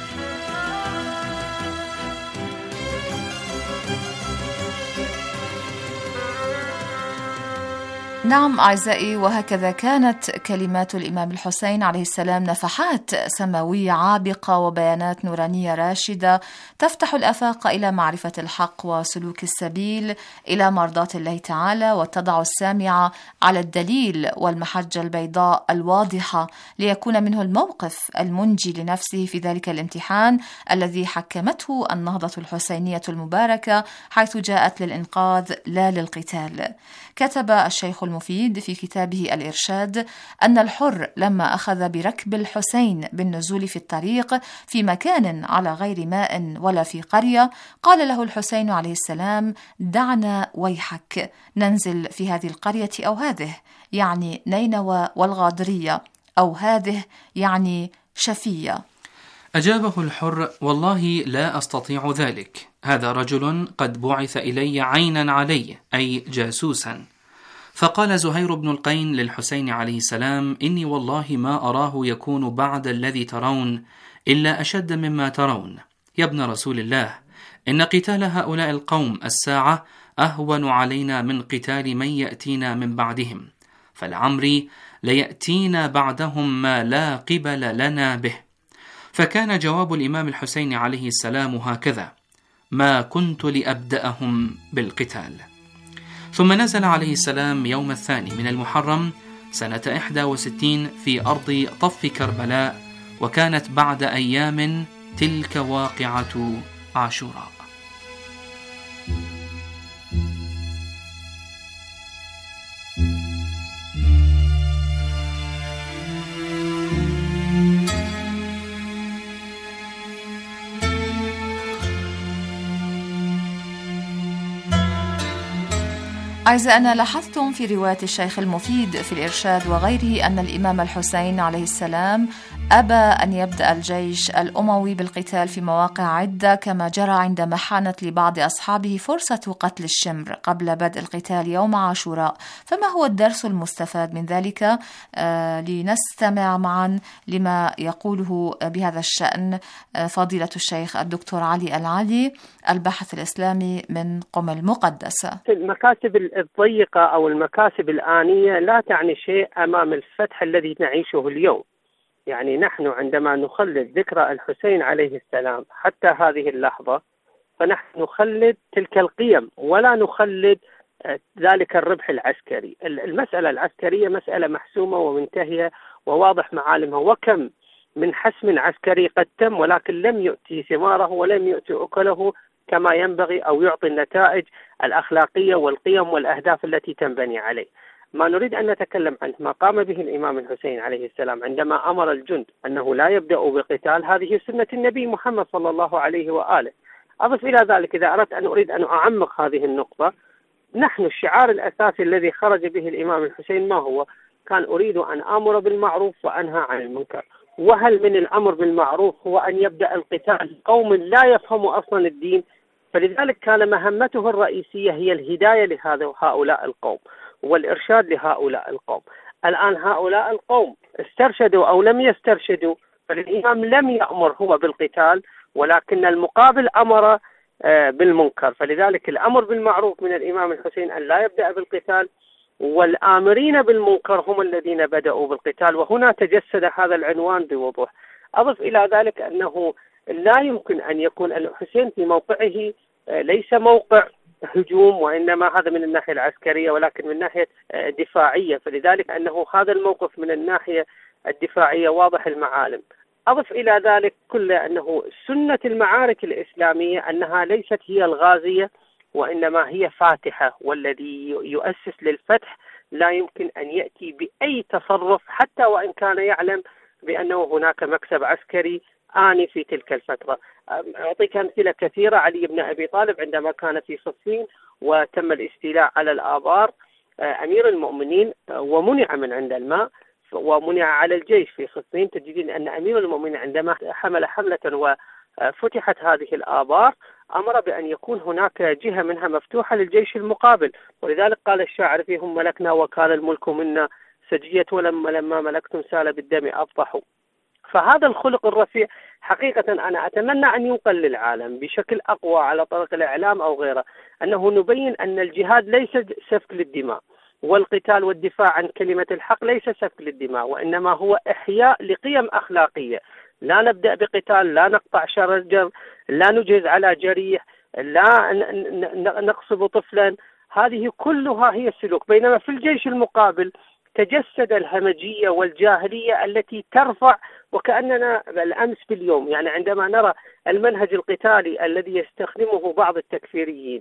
نعم أعزائي، وهكذا كانت كلمات الإمام الحسين عليه السلام نفحات سماوية عابقة وبيانات نورانية راشدة تفتح الآفاق إلى معرفة الحق وسلوك السبيل إلى مرضاة الله تعالى، وتضع السامع على الدليل والمحجة البيضاء الواضحة ليكون منه الموقف المنجي لنفسه في ذلك الامتحان الذي حكمته النهضة الحسينية المباركة، حيث جاءت للإنقاذ لا للقتال. كتب الشيخ المفيد في كتابه الإرشاد أن الحر لما أخذ بركب الحسين بالنزول في الطريق في مكان على غير ماء ولا في قرية، قال له الحسين عليه السلام: دعنا ويحك ننزل في هذه القرية أو هذه، يعني نينوى والغاضرية، أو هذه يعني شفية. أجابه الحر: والله لا أستطيع ذلك، هذا رجل قد بعث إلي عينا علي، أي جاسوسا. فقال زهير بن القين للحسين عليه السلام: إني والله ما أراه يكون بعد الذي ترون إلا أشد مما ترون. يا ابن رسول الله، إن قتال هؤلاء القوم الساعة أهون علينا من قتال من يأتينا من بعدهم، فلعمري ليأتينا بعدهم ما لا قبل لنا به. فكان جواب الإمام الحسين عليه السلام هكذا: ما كنت لأبدأهم بالقتال. ثم نزل عليه السلام يوم الثاني من المحرم سنة إحدى وستين في أرض طف كربلاء، وكانت بعد أيام تلك واقعة عاشوراء. أعزائنا، لاحظتم في رواية الشيخ المفيد في الإرشاد وغيره أن الإمام الحسين عليه السلام أبى أن يبدأ الجيش الأموي بالقتال في مواقع عدة كما جرى عندما حانت لبعض أصحابه فرصة قتل الشمر قبل بدء القتال يوم عاشوراء. فما هو الدرس المستفاد من ذلك؟ آه لنستمع معا لما يقوله بهذا الشأن آه فضيلة الشيخ الدكتور علي العالي الباحث الإسلامي من قم المقدسة. المكاسب الضيقة أو المكاسب الآنية لا تعني شيء أمام الفتح الذي نعيشه اليوم. يعني نحن عندما نخلد ذكرى الحسين عليه السلام حتى هذه اللحظة فنحن نخلد تلك القيم ولا نخلد ذلك الربح العسكري. المسألة العسكرية مسألة محسومة ومنتهية وواضح معالمها، وكم من حسم عسكري قد تم ولكن لم يؤتي ثماره ولم يؤتي أكله كما ينبغي أو يعطي النتائج الأخلاقية والقيم والأهداف التي تنبني عليه. ما نريد أن نتكلم عنه ما قام به الإمام الحسين عليه السلام عندما أمر الجند أنه لا يبدأوا بقتال، هذه سنة النبي محمد صلى الله عليه وآله. أضف إلى ذلك إذا أردت أن أريد أن أعمق هذه النقطة، نحن الشعار الأساسي الذي خرج به الإمام الحسين ما هو؟ كان أريد أن آمر بالمعروف وأنهى عن المنكر. وهل من الأمر بالمعروف هو أن يبدأ القتال قوم لا يفهموا أصلا الدين؟ فلذلك كان مهمته الرئيسية هي الهداية لهذا هؤلاء القوم والإرشاد لهؤلاء القوم. الآن هؤلاء القوم استرشدوا أو لم يسترشدوا، فالإمام لم يأمر هو بالقتال ولكن المقابل أمر بالمنكر. فلذلك الأمر بالمعروف من الإمام الحسين أن لا يبدأ بالقتال، والآمرين بالمنكر هم الذين بدأوا بالقتال، وهنا تجسد هذا العنوان بوضوح. أضف إلى ذلك أنه لا يمكن أن يكون الحسين في موقعه ليس موقع هجوم وإنما هذا من الناحية العسكرية ولكن من ناحية دفاعية، فلذلك أنه هذا الموقف من الناحية الدفاعية واضح المعالم. أضف إلى ذلك كل أنه سنة المعارك الإسلامية أنها ليست هي الغازية وإنما هي فاتحة، والذي يؤسس للفتح لا يمكن أن يأتي بأي تصرف حتى وإن كان يعلم بأنه هناك مكسب عسكري آني في تلك الفترة. أعطيك أمثلة كثيرة. علي بن أبي طالب عندما كان في صفين وتم الاستيلاء على الآبار، أمير المؤمنين ومنع من عند الماء ومنع على الجيش في صفين، تجدين أن أمير المؤمنين عندما حمل حملة وفتحت هذه الآبار أمر بأن يكون هناك جهة منها مفتوحة للجيش المقابل، ولذلك قال الشاعر فيهم ملكنا وكان الملك منا سجية ولما لما ملكتم سال بالدم أفضحوا. فهذا الخلق الرفيع حقيقة أنا أتمنى أن ينقل للعالم بشكل أقوى على طريق الإعلام أو غيره، أنه نبين أن الجهاد ليس سفك للدماء والقتال والدفاع عن كلمة الحق ليس سفك للدماء، وإنما هو إحياء لقيم أخلاقية. لا نبدأ بقتال، لا نقطع شجر، لا نجهز على جريح، لا نقصب طفلا، هذه كلها هي السلوك. بينما في الجيش المقابل تجسد الهمجية والجاهلية التي ترفع، وكأننا الأمس باليوم يعني عندما نرى المنهج القتالي الذي يستخدمه بعض التكفيريين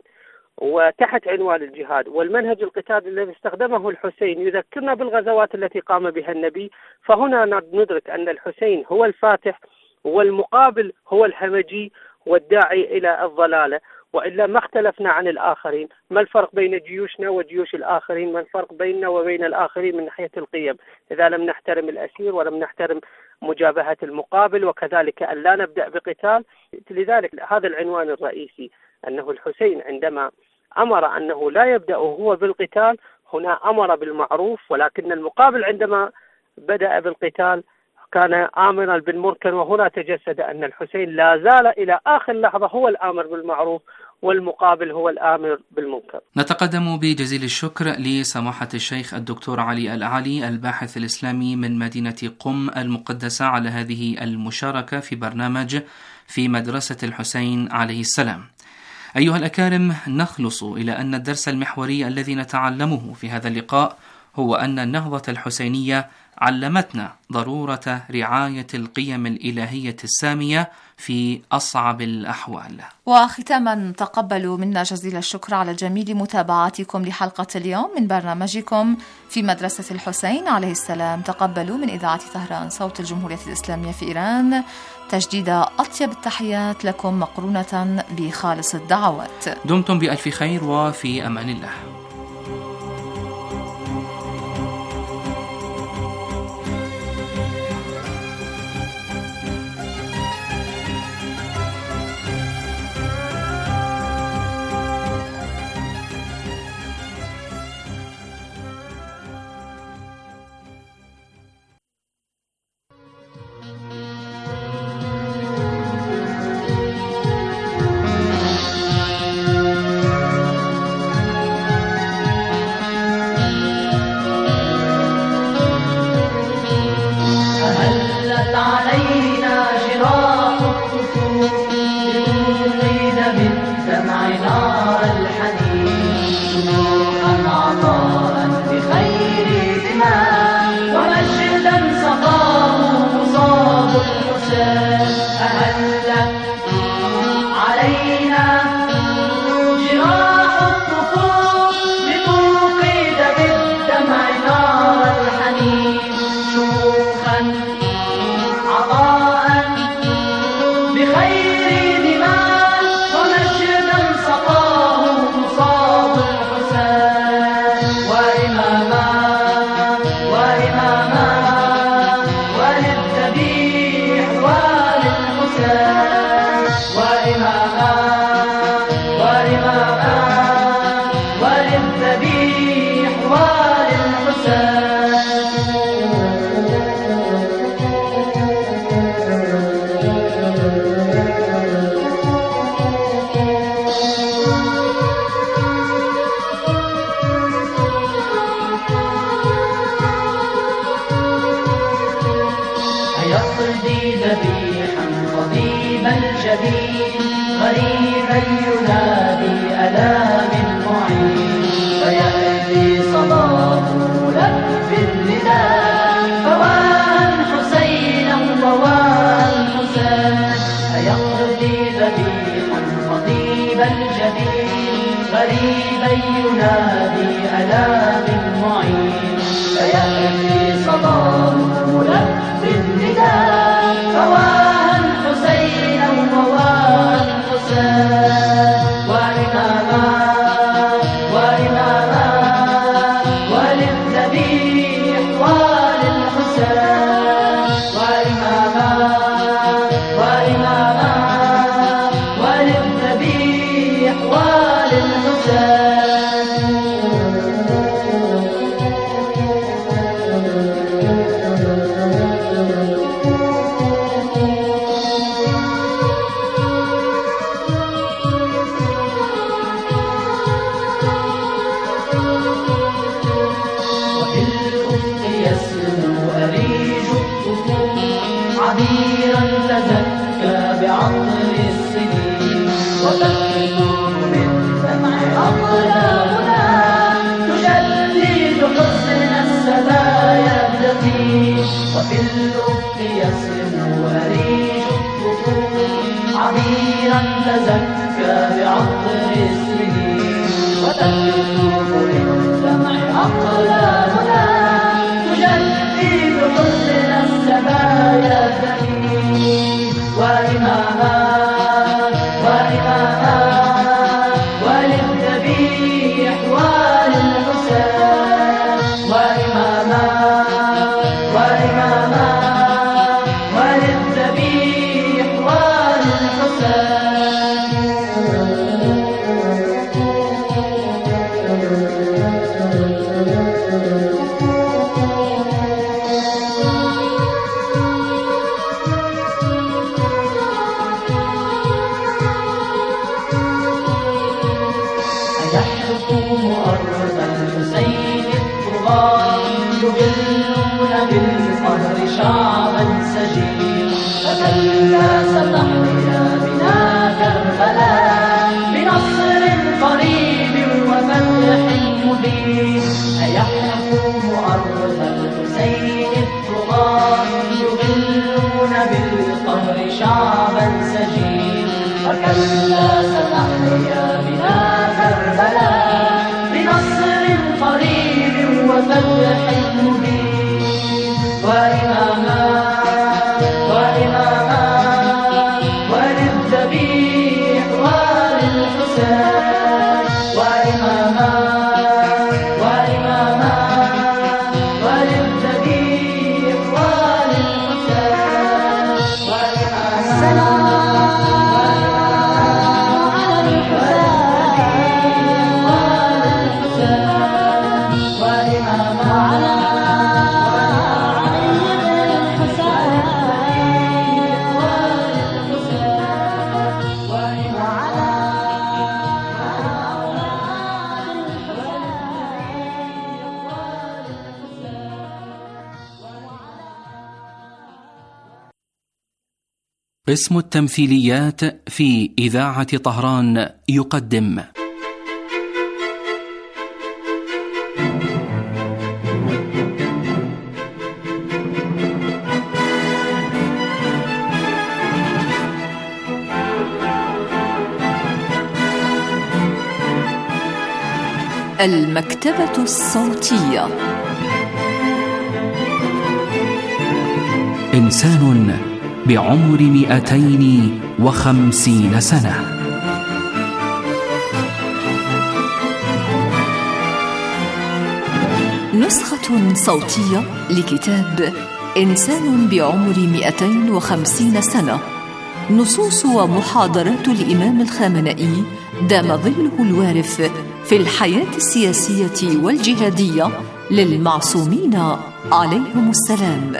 وتحت عنوان الجهاد والمنهج القتالي الذي استخدمه الحسين يذكرنا بالغزوات التي قام بها النبي، فهنا ندرك أن الحسين هو الفاتح والمقابل هو الهمجي والداعي إلى الضلالة، وإلا ما اختلفنا عن الآخرين. ما الفرق بين جيوشنا وجيوش الآخرين؟ ما الفرق بيننا وبين الآخرين من ناحية القيم؟ إذا لم نحترم الأسير ولم نحترم مجابهة المقابل، وكذلك أن لا نبدأ بقتال. لذلك هذا العنوان الرئيسي أنه الحسين عندما أمر أنه لا يبدأ هو بالقتال هنا أمر بالمعروف، ولكن المقابل عندما بدأ بالقتال كان آمرا بالمنكر، وهنا تجسد أن الحسين لا زال إلى آخر لحظة هو الآمر بالمعروف والمقابل هو الآمر بالمنكر. نتقدم بجزيل الشكر لسماحة الشيخ الدكتور علي العالي الباحث الإسلامي من مدينة قم المقدسة على هذه المشاركة في برنامج في مدرسة الحسين عليه السلام. أيها الأكارم، نخلص إلى أن الدرس المحوري الذي نتعلمه في هذا اللقاء هو أن النهضة الحسينية علمتنا ضرورة رعاية القيم الإلهية السامية في أصعب الأحوال. وختاما تقبلوا منا جزيل الشكر على جميل متابعتكم لحلقة اليوم من برنامجكم في مدرسة الحسين عليه السلام. تقبلوا من إذاعة طهران صوت الجمهورية الإسلامية في إيران تجديد أطيب التحيات لكم مقرونة بخالص الدعوات. دمتم بألف خير وفي أمان الله. ينادي ألا من معين فيأتي صداه ملبي النداء فواها حسينا وواها الحسين وإماما وإماما وللذبيح وللحسين وإماما وإماما وللذبيح عبيرا تزكى بعطر السنين وتكتب من دمع أقلامنا تجلد حسن السبايا الدقيق وفي الأفق يسمو أريج الطفول عبيرا تزكى بعطر السنين وتكتب من دمع أقلامنا تجلد حسن السبايا الدقيق وإماما وإماما وللذبيح وللحسين وإماما وإماما وللذبيح يحكم أرض الحسين الطغاة يجلون بالقهر شعبا سجين فكلا ستحيا بنا كربلاء بنصر قريب وفتح مبين أيحكم أرض الحسين الطغاة يجلون بالقهر شعبا سجين فكلا ستحيا بنا كربلاء بنصر قريب وفتح مبين وإماما وإماما وللذبيح وللحسين وإماما وإماما وللذبيح وللحسين وإماما قسم التمثيليات في إذاعة طهران يقدم المكتبة الصوتية. إنسان بعمر مئتين وخمسين سنة. نسخة صوتية لكتاب إنسان بعمر مئتين وخمسين سنة، نصوص ومحاضرات الإمام الخامنئي دام ظله الوارف في الحياة السياسية والجهادية للمعصومين عليهم السلام.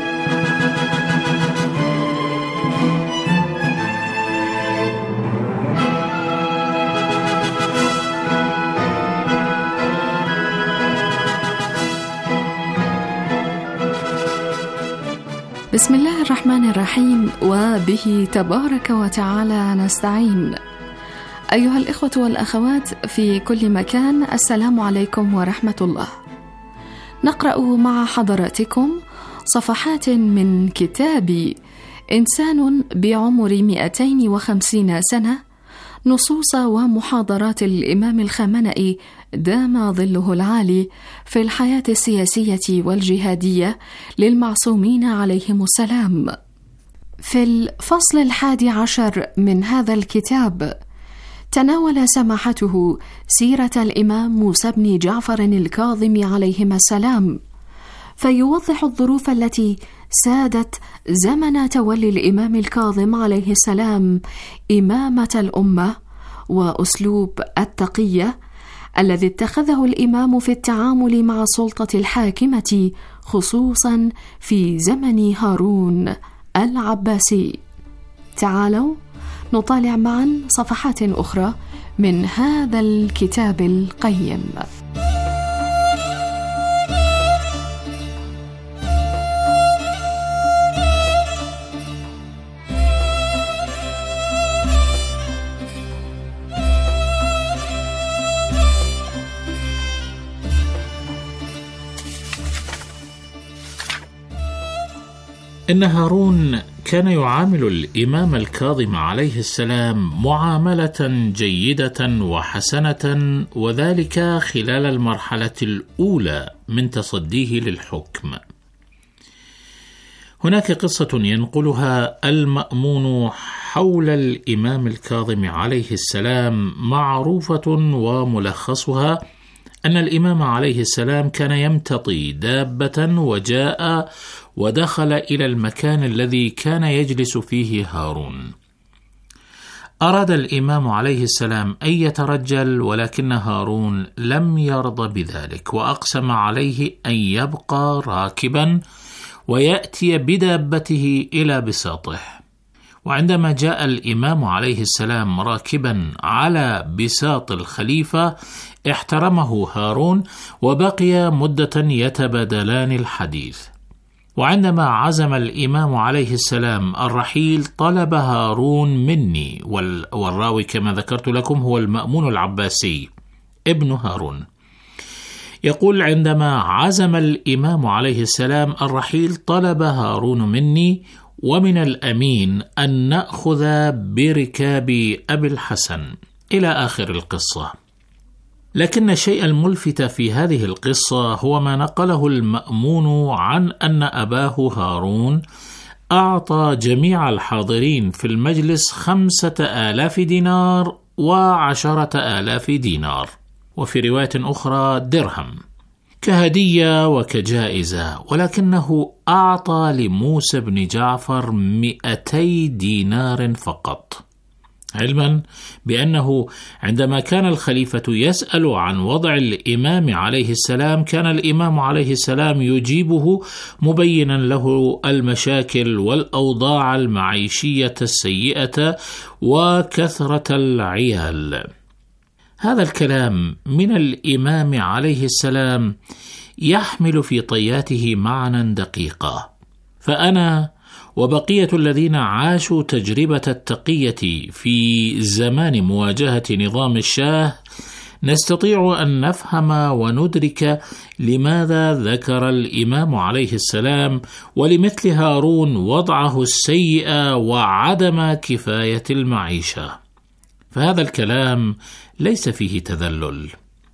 بسم الله الرحمن الرحيم، وبه تبارك وتعالى نستعين. أيها الإخوة والأخوات في كل مكان، السلام عليكم ورحمة الله. نقرأ مع حضراتكم صفحات من كتاب إنسان بعمر مئتين وخمسين سنة، نصوص ومحاضرات الإمام الخامنئي دام ظله العالي في الحياة السياسية والجهادية للمعصومين عليهم السلام. في الفصل الحادي عشر من هذا الكتاب تناول سماحته سيرة الإمام موسى بن جعفر الكاظم عليهما السلام، فيوضح الظروف التي سادت زمن تولي الإمام الكاظم عليه السلام إمامة الأمة، وأسلوب التقية الذي اتخذه الإمام في التعامل مع السلطة الحاكمة، خصوصا في زمن هارون العباسي. تعالوا نطالع معا صفحات أخرى من هذا الكتاب القيم. إن هارون كان يعامل الإمام الكاظم عليه السلام معاملة جيدة وحسنة، وذلك خلال المرحلة الأولى من تصديه للحكم. هناك قصة ينقلها المأمون حول الإمام الكاظم عليه السلام معروفة، وملخصها أن الإمام عليه السلام كان يمتطي دابة وجاء ودخل إلى المكان الذي كان يجلس فيه هارون. أراد الإمام عليه السلام أن يترجل، ولكن هارون لم يرضى بذلك، وأقسم عليه أن يبقى راكبا ويأتي بدابته إلى بساطه. وعندما جاء الإمام عليه السلام راكبا على بساط الخليفة احترمه هارون، وبقي مدة يتبادلان الحديث. وعندما عزم الإمام عليه السلام الرحيل طلب هارون مني، والراوي كما ذكرت لكم هو المأمون العباسي ابن هارون، يقول: عندما عزم الإمام عليه السلام الرحيل طلب هارون مني ومن الأمين أن نأخذ بركاب أبي الحسن، إلى آخر القصة. لكن الشيء الملفت في هذه القصة هو ما نقله المأمون عن أن أباه هارون أعطى جميع الحاضرين في المجلس خمسة آلاف دينار وعشرة آلاف دينار، وفي رواية أخرى درهم، كهدية وكجائزة، ولكنه أعطى لموسى بن جعفر مئتي دينار فقط، علما بأنه عندما كان الخليفة يسأل عن وضع الإمام عليه السلام كان الإمام عليه السلام يجيبه مبينا له المشاكل والأوضاع المعيشية السيئة وكثرة العيال. هذا الكلام من الإمام عليه السلام يحمل في طياته معنى دقيقة، فأنا وبقية الذين عاشوا تجربة التقية في زمان مواجهة نظام الشاه نستطيع أن نفهم وندرك لماذا ذكر الإمام عليه السلام ولمثل هارون وضعه السيء وعدم كفاية المعيشة. فهذا الكلام ليس فيه تذلل.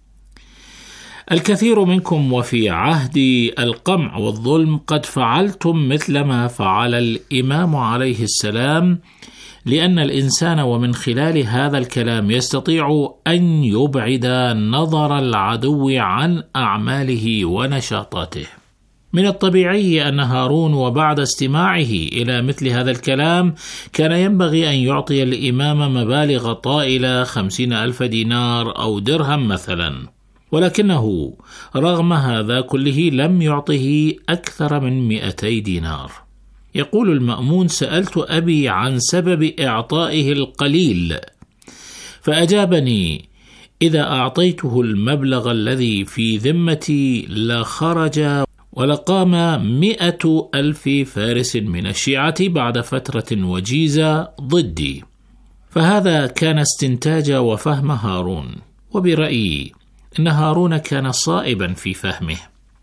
الكثير منكم وفي عهد القمع والظلم قد فعلتم مثل ما فعل الإمام عليه السلام، لأن الإنسان ومن خلال هذا الكلام يستطيع أن يبعد نظر العدو عن أعماله ونشاطاته. من الطبيعي أن هارون وبعد استماعه إلى مثل هذا الكلام كان ينبغي أن يعطي الإمام مبالغ طائلة، خمسين ألف دينار أو درهم مثلا، ولكنه رغم هذا كله لم يعطه أكثر من مئتي دينار. يقول المأمون: سألت أبي عن سبب إعطائه القليل، فأجابني: إذا أعطيته المبلغ الذي في ذمتي لخرج ولقام مئة ألف فارس من الشيعة بعد فترة وجيزة ضدي. فهذا كان استنتاج وفهم هارون، وبرأيي إن هارون كان صائبا في فهمه،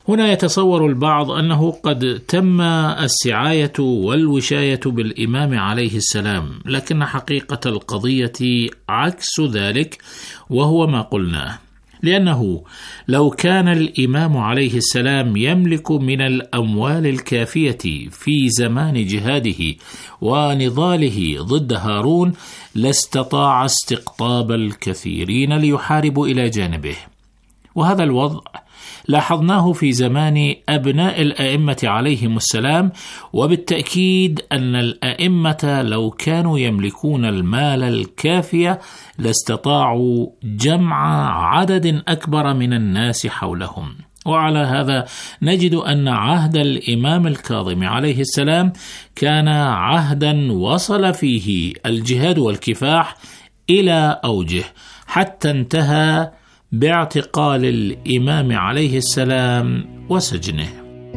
هنا يتصور البعض أنه قد تم السعاية والوشاية بالإمام عليه السلام، لكن حقيقة القضية عكس ذلك، وهو ما قلناه، لأنه لو كان الإمام عليه السلام يملك من الأموال الكافية في زمان جهاده ونضاله ضد هارون لاستطاع استقطاب الكثيرين ليحاربوا إلى جانبه. وهذا الوضع لاحظناه في زمان أبناء الأئمة عليهم السلام، وبالتأكيد أن الأئمة لو كانوا يملكون المال الكافية لاستطاعوا جمع عدد أكبر من الناس حولهم. وعلى هذا نجد أن عهد الإمام الكاظم عليه السلام كان عهدا وصل فيه الجهاد والكفاح إلى أوجه، حتى انتهى باعتقال الإمام عليه السلام وسجنه.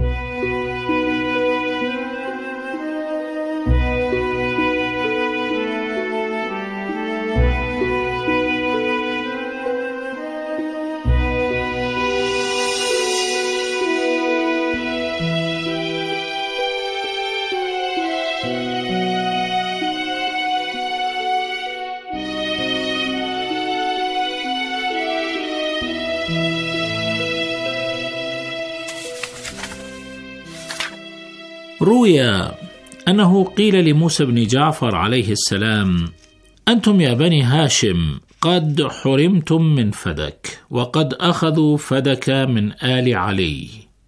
روي أنه قيل لموسى بن جعفر عليه السلام: أنتم يا بني هاشم قد حرمتم من فدك، وقد أخذوا فدك من آل علي.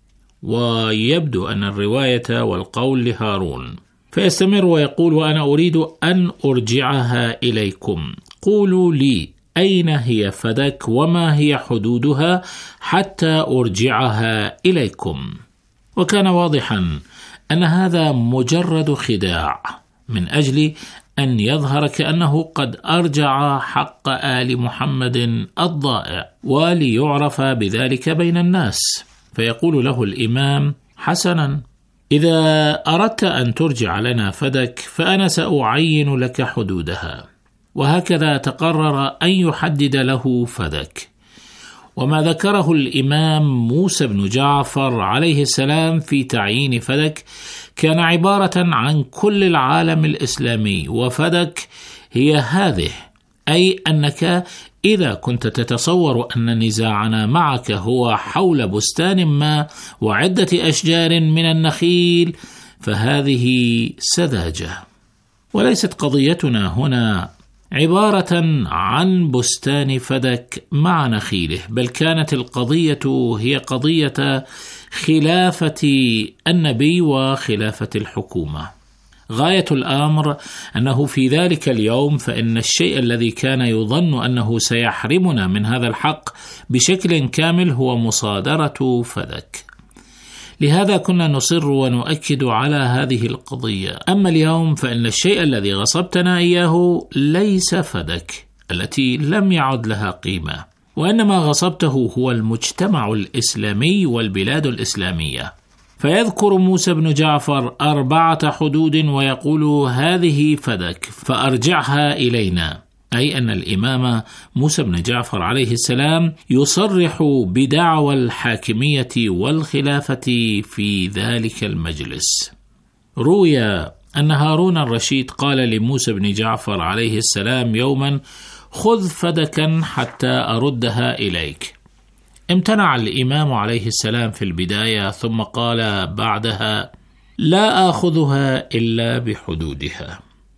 ويبدو أن الرواية والقول لهارون، فيستمر ويقول: وأنا أريد أن أرجعها إليكم، قولوا لي أين هي فدك وما هي حدودها حتى أرجعها إليكم. وكان واضحا أن هذا مجرد خداع من أجل أن يظهر كأنه قد أرجع حق آل محمد الضائع، وليعرف بذلك بين الناس. فيقول له الإمام: حسنا، إذا أردت أن ترجع لنا فدك فأنا سأعين لك حدودها. وهكذا تقرر أن يحدد له فدك. وما ذكره الإمام موسى بن جعفر عليه السلام في تعيين فدك كان عبارة عن كل العالم الإسلامي، وفدك هي هذه، أي أنك إذا كنت تتصور أن نزاعنا معك هو حول بستان ما وعدة أشجار من النخيل فهذه سذاجة. وليست قضيتنا هنا عبارة عن بستان فدك مع نخيله، بل كانت القضية هي قضية خلافة النبي وخلافة الحكومة. غاية الأمر أنه في ذلك اليوم فإن الشيء الذي كان يظن أنه سيحرمنا من هذا الحق بشكل كامل هو مصادرة فدك. لهذا كنا نصر ونؤكد على هذه القضية. أما اليوم فإن الشيء الذي غصبتنا إياه ليس فدك التي لم يعد لها قيمة، وإنما غصبته هو المجتمع الإسلامي والبلاد الإسلامية. فيذكر موسى بن جعفر أربعة حدود ويقول: هذه فدك فأرجعها إلينا، أي أن الإمام موسى بن جعفر عليه السلام يصرح بدعوى الحاكمية والخلافة في ذلك المجلس. روي أن هارون الرشيد قال لموسى بن جعفر عليه السلام يوما: خذ فدكا حتى أردها إليك. امتنع الإمام عليه السلام في البداية، ثم قال بعدها: لا آخذها إلا بحدودها.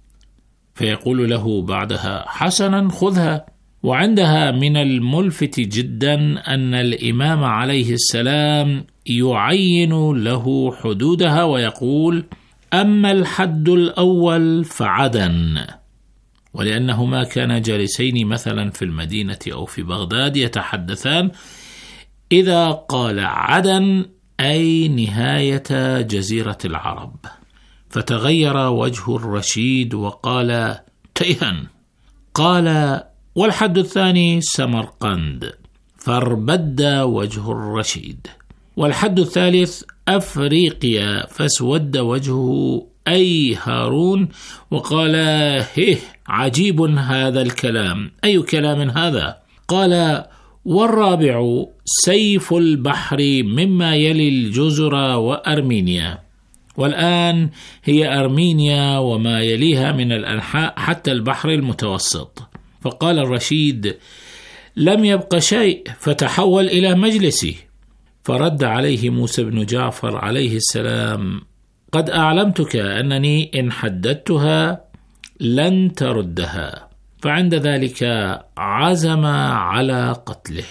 فيقول له بعدها: حسنا، خذها. وعندها من الملفت جدا أن الإمام عليه السلام يعين له حدودها ويقول: أما الحد الأول فعدن. ولأنهما كانا جالسين مثلا في المدينة أو في بغداد يتحدثان، إذا قال عدن أي نهاية جزيرة العرب. فتغير وجه الرشيد وقال: تيها. قال: والحد الثاني سمرقند. فاربد وجه الرشيد. والحد الثالث أفريقيا. فاسود وجهه أي هارون وقال: هيه، عجيب هذا الكلام. أي كلام هذا؟ قال: والرابع سيف البحر مما يلي الجزر وأرمينيا، والآن هي أرمينيا وما يليها من الأنحاء حتى البحر المتوسط. فقال الرشيد: لم يبق شيء، فتحول إلى مجلسي. فرد عليه موسى بن جعفر عليه السلام: قد أعلمتك أنني إن حددتها لن تردها. فعند ذلك عزم على قتله.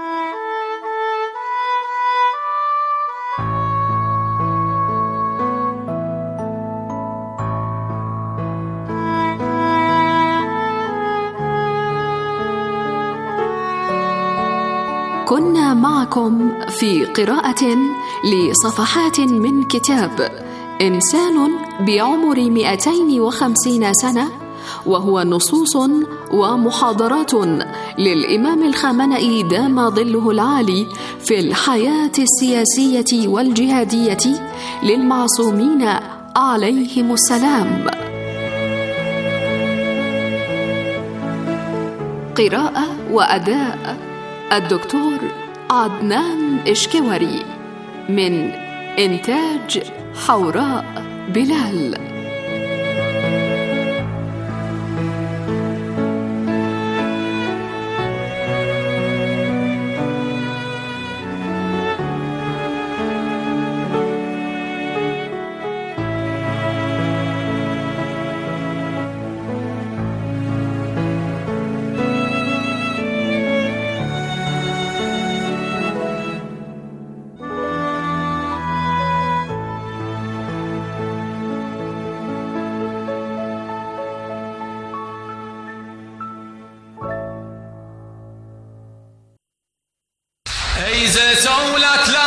كنا معكم في قراءة لصفحات من كتاب إنسان بعمر مئتين وخمسين سنة، وهو نصوص ومحاضرات للإمام الخامنئي دام ظله العالي في الحياة السياسية والجهادية للمعصومين عليهم السلام. قراءة وأداء الدكتور عدنان إشكوري، من إنتاج حوراء بلال. اي زيتون ولا